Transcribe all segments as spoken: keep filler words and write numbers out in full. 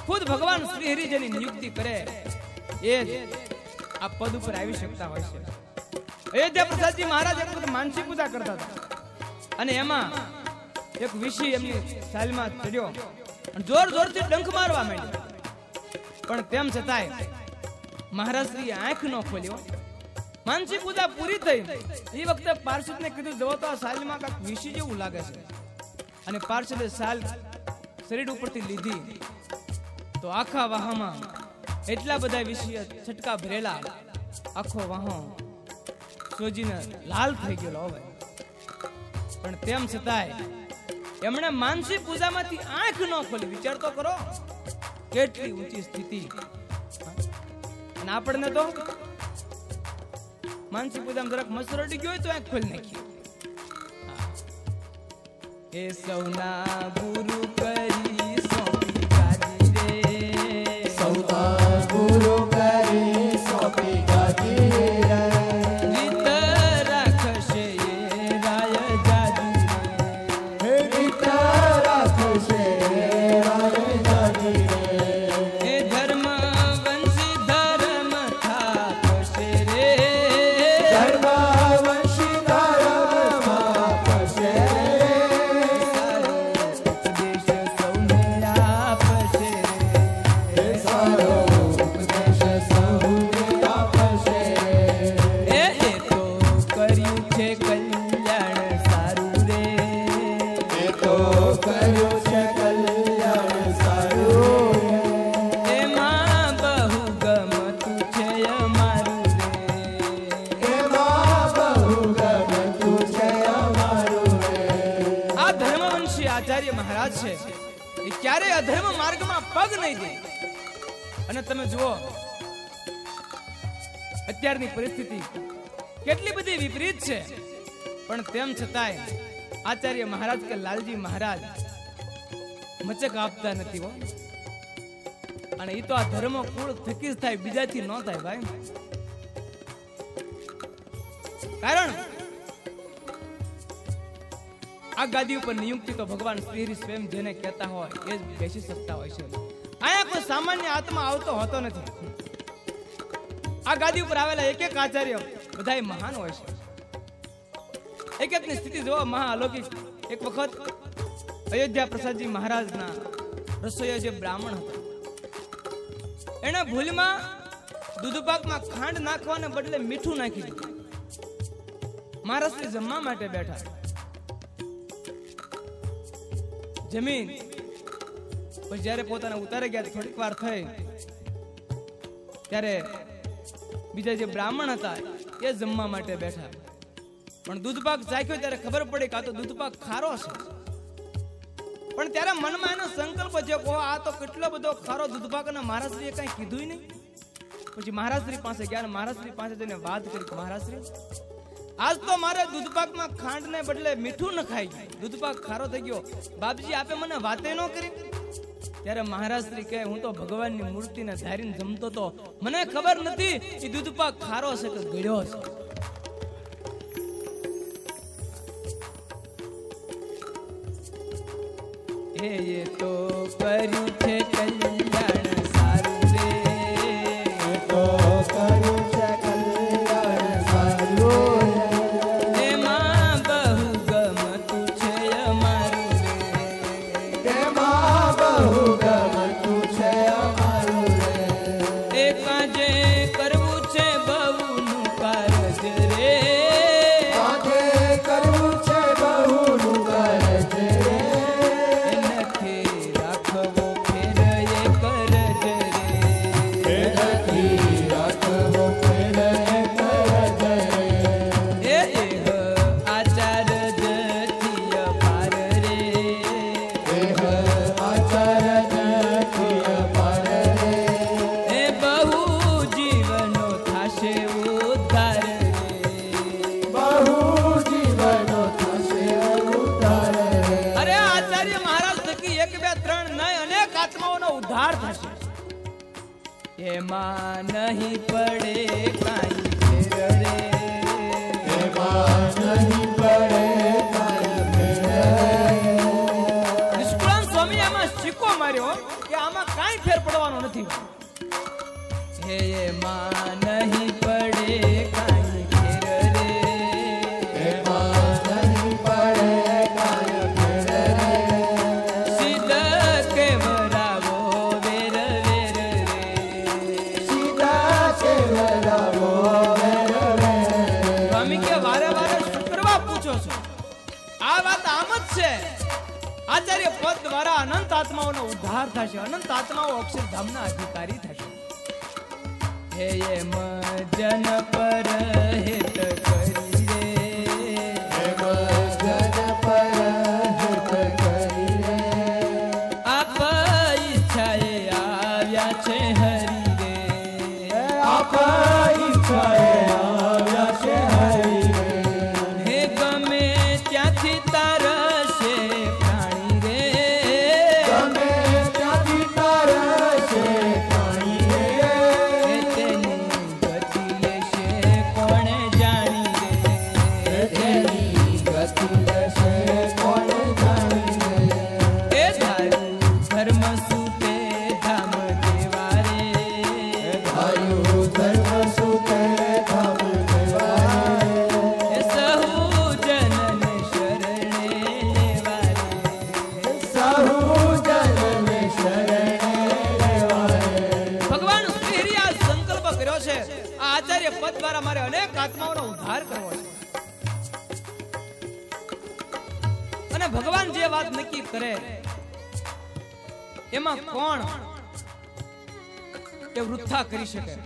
ખુદ ભગવાન શ્રી હરિ જેની નિયુક્તિ કરે એ જ આ પદ ઉપર આવી શકતા હોય છે. અયોધ્યા પ્રસાદજી મહારાજ એક વખત માનસી પૂજા કરતા હતા અને એમાં એક વિષી એમની સાલમાં ચડ્યો અને જોર જોરથી ડંખ મારવા માંડ્યો, પણ તેમ છતાંય મહારાજ શ્રી આંખ ન ખોલ્યો. માનસી પૂજા પૂરી થઈ એ વખતે પાર્ષદને કીધું જવો તો આ સાલમાં કાંઈક વિષી જેવું લાગે છે, અને પાર્ષદે સાલ શરીર ઉપરથી લીધી તો આખા વાહમાં એટલા બધા વિષય છટકા ભરેલા આખો વાહો સોજીને લાલ થઈ ગયેલો હવે. પણ તેમ છતાંય એમણે માનસી પૂજામાંથી આંખ ન ખોલી. વિચાર તો કરો કેટલી ઊંચી સ્થિતિ. અને આપણને તો માનસી પૂજામાં જરાક મસરડી ગયો હોય તો આંખ ખોલી નાખી. એ સૌના ગુરુ કરી સોંપી ગાદી રે, સૌના ગુરુ કરી સોંપી ગાદી રે, રીત રાખશે એ રાય જાદી રે, હે રીત રાખશે રાય જાદી રે, એ ધર્મ વંશી ધર્મ થાપશે રે, ધર્મ વંશી ધર્મ થાપશે રે, ક્યારે અધર્મ માર્ગમાં પગ નહીં દે. અને તમે જુઓ અત્યારની પરિસ્થિતિ કેટલી બધી વિપરીત છે, પણ તેમ છતાંય આચાર્ય મહારાજ કે લાલજી મહારાજ મચક આપતા નથી હો. અને એ તો આ ધર્મ કુળ થકી જ થાય, બીજાથી ન થાય ભાઈ. કારણ આ ગાદી ઉપર નિયુક્તિ તો ભગવાન શ્રી સ્વયં જેને કહેતા હોય એ જ બેસી શકતા હોય છે. અહીંયા કોઈ સામાન્ય આત્મા આવતો હોતો નથી. આ ગાદી ઉપર આવેલા એક એક આચાર્ય બધા મહાન હોય છે. એક એકની સ્થિતિ જોવા મહા અલૌકિક. એક વખત અયોધ્યા પ્રસાદજી મહારાજના રસોઈયા જે બ્રાહ્મણ હતા એને ભૂલમાં દૂધપાકમાં ખાંડ નાખવાને બદલે મીઠું નાખી દીધું. મહારાજશ્રી જમવા માટે બેઠા, જમીન પછી જયારે પોતાના ઉતારે ગયા થોડીક વાર થઈ ત્યારે બીજા જે બ્રાહ્મણ હતા એ જમવા માટે બેઠા, પણ દૂધપાક ચાખ્યો ત્યારે ખબર પડી કે આ તો દૂધપાક ખારો છે. પણ ત્યારે મનમાં એનો સંકલ્પ છે કે આ તો કેટલો બધો ખારો દૂધપાક, અને મહારાજશ્રીએ કઈ કીધું નહીં. પછી મહારાજશ્રી પાસે ગયા, મહારાજશ્રી પાસે જઈને વાત કરી કે મહારાજશ્રી આજ તો મારે દૂધપાકમાં ખાંડ ને બદલે મીઠું ન ખાઈ ગયું, દૂધપાક ખારો થઈ ગયો. બાપજી આપે મને વાતે ન કરી. ત્યારે મહારાજશ્રી કહે હું તો ભગવાનની મૂર્તિને ધારીને જમતો તો, મને ખબર નથી એ દૂધપાક ખારો છે કે ગળ્યો છે. એ એ તો કર્યું છે કલ્યાણ સારું રે, એ તો કર્યું છે કલ્યાણ સારું, એમાં બહુ ગમતું છે અમારું રે, એમાં બહુ ગમતું છે અમારું રે, એ કાજે કરવું છે બહુનું કારજ રે, કાજે કરવું છે બહુનું કારજ રે, નથી રાખવો ફેર એ કરજ રે, એ નથી રાખવો ફેર એ કરજ રે, એ એહ આચાર જથી અપાર રે, એહ આચાર જથી અપાર રે, એ બહુ જીવનો થાશે ઉદ્ધાર રે, બહુ જીવનો થશે ઉદ્ધાર રે, અરે આચાર્ય મહારાજ થકી એક બે ત્રણ નહીં અનેક આત્માઓનો ઉદ્ધાર થશે. એમાં નહીં પડે કાંઈ ફેર રે, એમાં નહીં પડે કાંઈ ફેર રે, નિષ્કુળાન સ્વામી એમાં સિક્કો માર્યો કે આમાં કાંઈ કાંઈ ફેર પડવાનો નથી. હે એમાં નહીં પડે કાંઈ ફેર રે, એમાં નહીં પડે કાંઈ ફેર રે. સીધા કેવરાવો વેર વેર રે, સીધા કેવરાવો વેર વેર. સ્વામી કે વારે વારે શું કરવા પૂછો છો? આ વાત આમ જ છે. આચાર્ય પદ દ્વારા અનંત આત્માઓનો ઉદ્ધાર થશે, અનંત આત્માઓ અક્ષરધામના અધિકારી થશે. હે એમ જન પર હિત કરી રે, એમ જન પર હિત કરી રે. આપ ઈચ્છાએ આવ્યા છે હરી રે, આપ ઈચ્છાએ આવ્યા છે હરી રે. હે ગમે ત્યાંથી તારશે પ્રાણી રે, ગમે ત્યાંથી તારશે પાણી રે. હે તેની ગતિ લેશે કોણે જાણી રે, તેની ગતિ લેશે કોણ જાણી રે. એ ધારું ધર્મ સુતે ધામ દેવા રે, ધાર્યું ધર્મ સુતે ધામ દેવા રે. એ સહુ જનને શરણે લેવા રે, સહુ જનને શરણે લેવા રે. ભગવાન શ્રી હરિએ આ સંકલ્પ કર્યો છે. આ આચાર્ય પદ દ્વારા મારે અનેક આત્માઓનો ઉદ્ધાર કરવો છે. અને ભગવાન જે વાત નક્કી કરે એમાં કોણ એ વૃથા કરી શકે?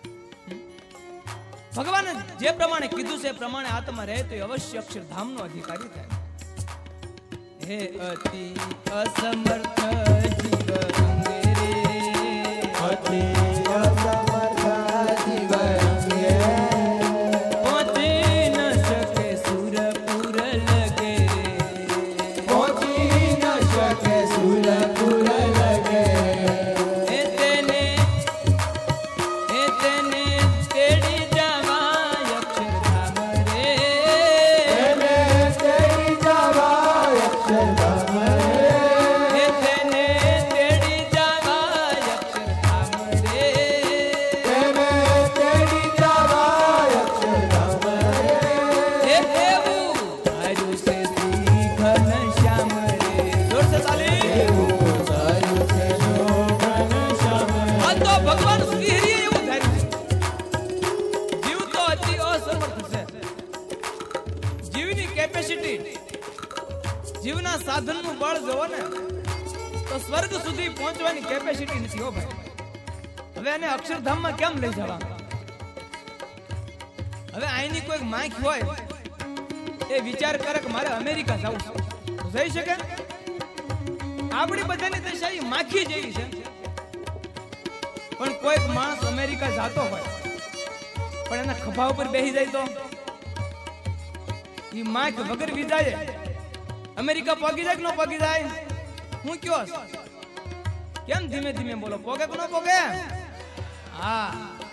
ભગવાને જે પ્રમાણે કીધું છે એ પ્રમાણે આત્મા રહે તો એ અવશ્ય અક્ષરધામનો અધિકારી થાય. હે અતિ અસમર્થ જીવ અંગે રે, અતિ અસમર્થ જીવ અંગે પહોંચી ન શકે સુરપુર લગે રે, પહોંચી ન શકે સુરપુર લગે. એ તેને એ તેને તેડી જવાય અક્ષરધામ રે, એને તેડી જવાય અક્ષરધામ રે. એ તેને તેડી જવાય અક્ષરધામ રે, તેને તેડી જવાય અક્ષરધામ રે. એ એવું ધાર્યું છે શ્રી ઘનશ્યામ રે. જોર સે તાલી. એવું ધાર્યું છે જો ઘનશ્યામ રે. આ તો ભગવાન શ્રી હરિએ એવું ધાર્યું છે. જીવ તો અતિ અસમર્થ છે. જીવની કેપેસિટી, જીવના સાધનનું બળ જોવો ને તો સ્વર્ગ સુધી પહોંચવાની કેપેસિટી નથી હો ભાઈ. હવે એને અક્ષરધામમાં કેમ લઈ જવા? હવે અહીંની કોઈ માખ હોય એ વિચાર કરે કે મારે અમેરિકા જવું છે, જઈ શકે? આપણી બધાની દશા ઈ માખી જેવી છે. પણ કોઈક માણસ અમેરિકા જાતો હોય પણ એના ખભા ઉપર બેસી જાય તો ઈ માખ વગર વિદાય અમેરિકા પહોંચી જાય કે ન પહોંચી જાય? હું કયો છું? કેમ ધીમે ધીમે બોલો? પોગે કે ન પોગે? હા,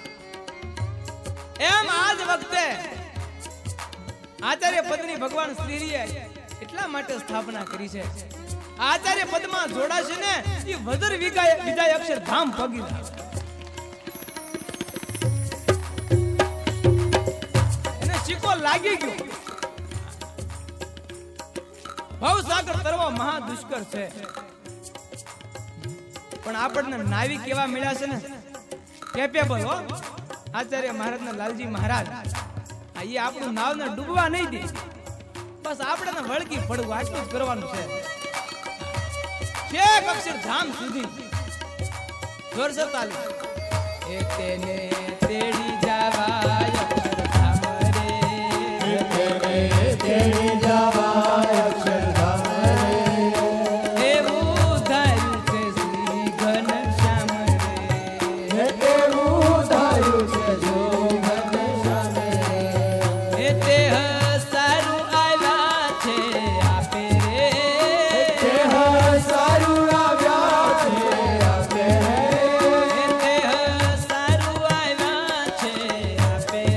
એમ આજ વખતે આચાર્ય પદની ભગવાન શ્રીએ એટલા માટે સ્થાપના કરી છે. આચાર્ય પદમાં જોડાશે ને એ વદર વિગાય વિદાય અક્ષર ધામ પગી જાય. એને શીકો લાગી ગયો. ભવસાગર તરવો મહા દુષ્કર છે, પણ આપણને નાવિક કેવા મળ્યા છે ને, કેપેબલ હો. આચાર્ય મહારાજના લાલજી મહારાજ આ એ આપણું નાવને ડૂબવા નહીં દે. બસ આપણે વળગી પડવું આટલું જ કરવાનું છે. છેક અક્ષરધામ સુધી જોર સે તાલી. એ તેને તેડી જવાય અક્ષરધામ રે, તેને તેડી જવાય અક્ષરધામ રે. એવું ધાર્યું છે શ્રી ઘનશ્યામ રે, એવું ધાર્યું છે જો ઘનશ્યામ રે. એ તે સારું આવ્યા છે આપે રે, તે સારું આવ્યા છે આપે રે. એ તે સારું આવ્યા છે આપે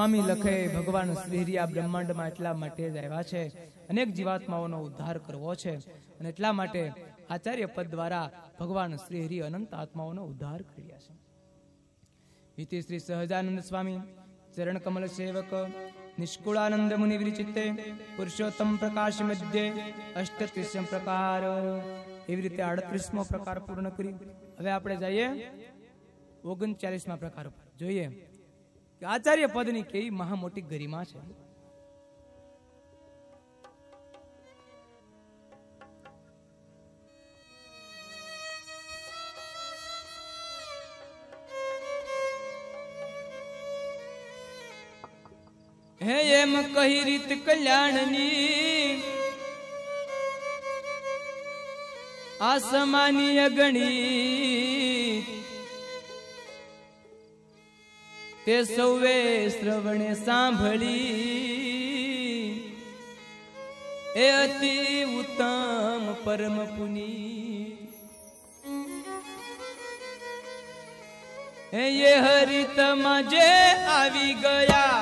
સ્વામી લખે ભગવાન શ્રી હરિ આ બ્રહ્માંડમાં એટલા માટે જ આવ્યા છે, અનેક જીવાત્માઓનો ઉદ્ધાર કરવો છે, અને એટલા માટે આચાર્ય પદ દ્વારા ભગવાન શ્રી હરિ અનંત આત્માઓનો ઉદ્ધાર કર્યા છે. ઇતિ શ્રી સહજાનંદ સ્વામી ચરણ કમલ સેવક નિષ્કુળાનંદ મુનિ વિરચિતે પુરુષોત્તમ પ્રકાશ મધ્યે અષ્ટત્રીસ પ્રકાર, એવી રીતે આડત્રીસમો પ્રકાર પૂર્ણ કરી હવે આપણે જઈએ ઓગણચાલીસમા પ્રકાર પર. જોઈએ કે આચાર્ય પદની કેવી મહા મોટી ગરિમા છે. હે એમ કહી રીત કલ્યાણની આસમાનીય ગણી, તે સૌએ શ્રવણે સાંભળી, એ અતિ ઉત્તમ પરમ પુની. હે એ હરિતમાં જે આવી ગયા,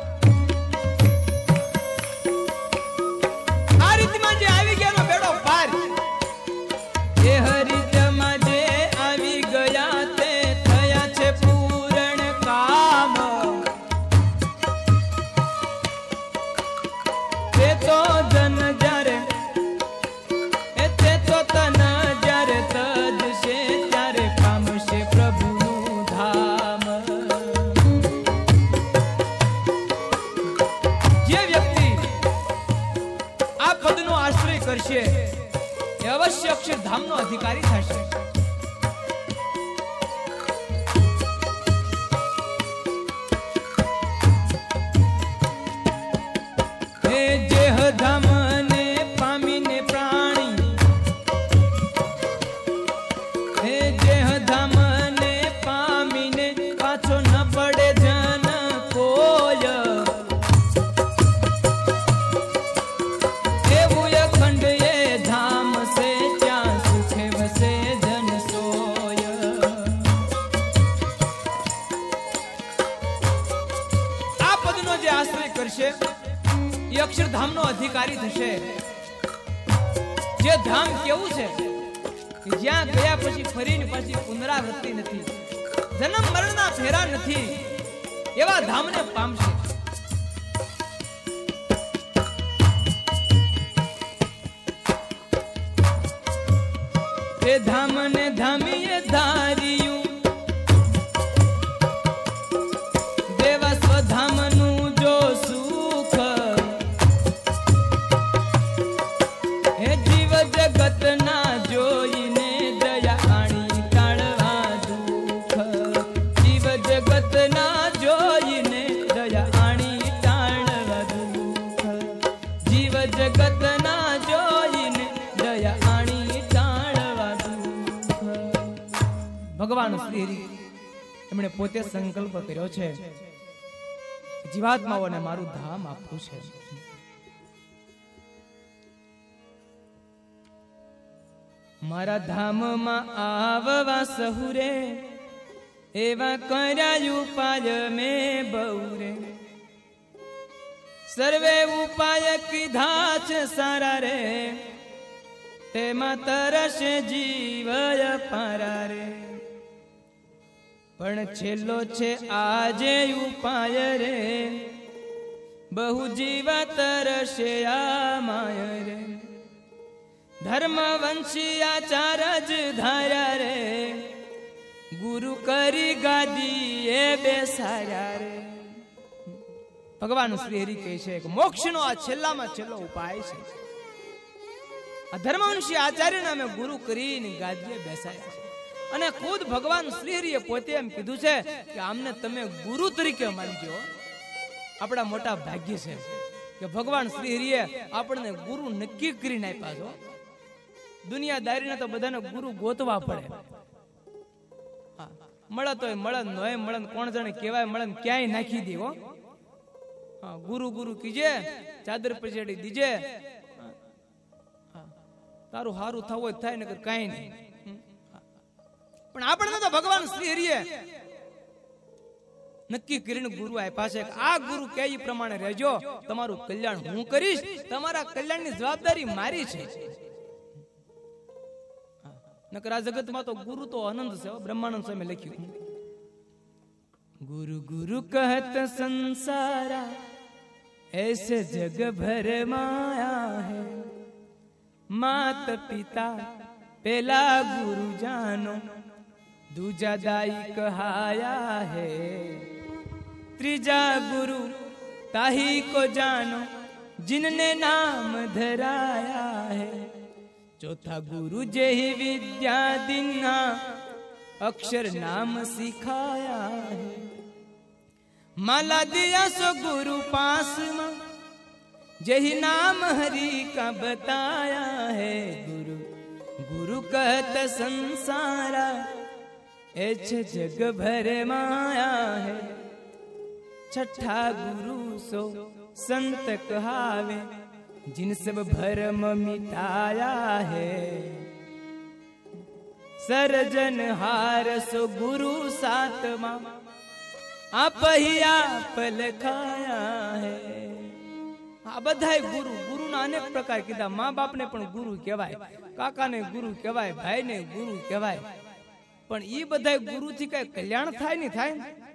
કરશે એ અવશ્ય અક્ષરધામનો અધિકારી થશે. હે જેહ ધામને પામીને પ્રાણી, હે જેહ ધામને પામીને પાછો ન પડે જન કોઈ, અક્ષરધામનો અધિકારી થશે. જે ધામ કેવું છે કે જ્યાં ગયા પછી ફરીને પાછી પુનરાવૃત્તિ નથી, જન્મ મરણના ફેરા નથી, એવા ધામને પામશે. તે ધામને ધામીએ ધાર્યું, દેવા સ્વધામનું જો સુખ, જગત ના જોઈને દયા આણી ટાળવા દુઃખ, જીવ જગત ના જોઈને દયા આણી ટાળવા દુઃખ, જીવ જગત ના જોઈને દયા આણી ટાળવા દુઃખ. ભગવાન શ્રી હરિ એમણે પોતે સંકલ્પ કર્યો છે જીવાત્માઓને મારું ધામ આપવું છે. મારા ધામમાં આવવા સહુરે એવા કર્યા ઉપાય મેં બહુરે, સર્વે ઉપાય કીધા છે સારા રે, તેમાં તરસે જીવય પારા રે. પણ છેલ્લો છે આજે ઉપાય રે, બહુ જીવા તરસે આ માય રે. ધર્મ વંશી આચાર જ ધાર્યા રે, ગુરુ કરી ગાદી એ બેસાર્યા રે. ભગવાન શ્રી હરિ કહે છે કે મોક્ષનો આ છેલ્લામાં છેલ્લો ઉપાય છે. આ ધર્મવંશી આચાર્યને અમે ગુરુ કરીને ગાદીએ બેસાડ્યા છે, અને ખુદ ભગવાન શ્રી હરિએ પોતે એમ કીધું છે કે આમને તમે ગુરુ તરીકે માનજો. આપણા મોટા ભાગ્ય છે કે ભગવાન શ્રી હરિએ આપણને ગુરુ નક્કી કરીને આપ્યા છો. દુનિયાદારીને તો બધાને ગુરુ ગોતવા પડે, મળે તો મળે, નોય મળે, કોણ જાણે કેવાય મળે ક્યાંય નાખી દે. હો હા, ગુરુ ગુરુ કીજે, ચાદર પછેડી દીજે, તારું હારું થવું હોય થાય, નકર કાંઈ નહીં. પણ આપણને તો ભગવાન શ્રી હરિએ નક્કી કરીને ગુરુ આપ્યા છે. આ ગુરુ કે એ પ્રમાણે રહેજો, તમારું કલ્યાણ હું કરીશ, તમારા કલ્યાણની જવાબદારી મારી છે. નકર આ જગતમાં તો ગુરુ તો આનંદ છે. બ્રહ્માનંદ સ્વામી લખ્યું, गुरु गुरु कहत संसारा ऐसे जग भर माया है. मात पिता पहला गुरु जानो, दूजा दाई कहाया है. त्रीजा गुरु ताही को जानो, जिनने नाम धराया है. चौथा गुरु जेहि विद्या दीना, अक्षर नाम सिखाया है. माला दिया सो गुरु पास में, जही नाम हरि का बताया है. गुरु गुरु कहत संसारा ऐसे जग भर माया है. छठा गुरु सो संत कहावे, जिन सब भरम मिटाया है. सरजन हार सो गुरु सातमा, आप ही आप लखाया है. આ બધાય ગુરુ ગુરુના અનેક પ્રકાર કીધા. મા બાપને પણ ગુરુ કહેવાય, કાકાને ગુરુ કહેવાય, ભાઈને ગુરુ કહેવાય. પણ ઈ બધાય ગુરુથી કઈ કલ્યાણ થાય નહીં થાય.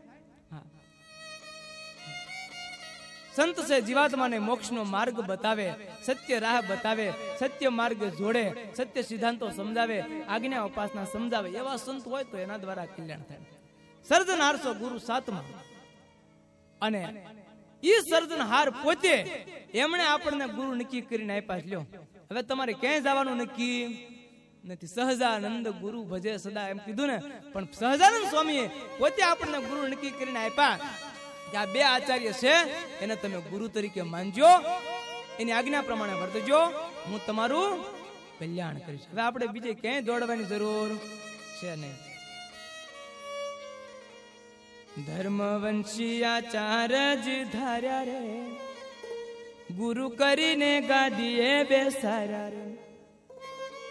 સંત છે જીવાત્માને મોક્ષનો માર્ગ બતાવે, સત્ય રાહ બતાવે, સત્ય માર્ગ જોડે, સત્ય સિદ્ધાંતો સમજાવે, આજ્ઞા ઉપાસના સમજાવે. એવા સંત હોય તો એના દ્વારા કલ્યાણ થાય. સર્જનહાર છો ગુરુ સાતમા, અને ઈ સર્જનહાર પોતે એમણે આપણને ગુરુ નક્કી કરીને આપ્યા. લ્યો હવે તમારે ક્યાંય જવાનું નક્કી નથી. સહજાનંદ ગુરુ ભજે સદા એમ કીધું ને, પણ સહજાનંદ સ્વામીએ પોતે આપણને ગુરુ નક્કી કરીને આપ્યા કે આ બે આચાર્ય છે, એને તમે ગુરુ તરીકે માનજો, એની આજ્ઞા પ્રમાણે વર્તજો, હું તમારું કલ્યાણ કરીશ. હવે આપણે બીજે ક્યાંય દોડવાની જરૂર છે નહીં. ધર્મવંશી આચાર્ય જ ધાર્યા રે, ગુરુ કરીને ગાદીએ બેસાર્યા રે.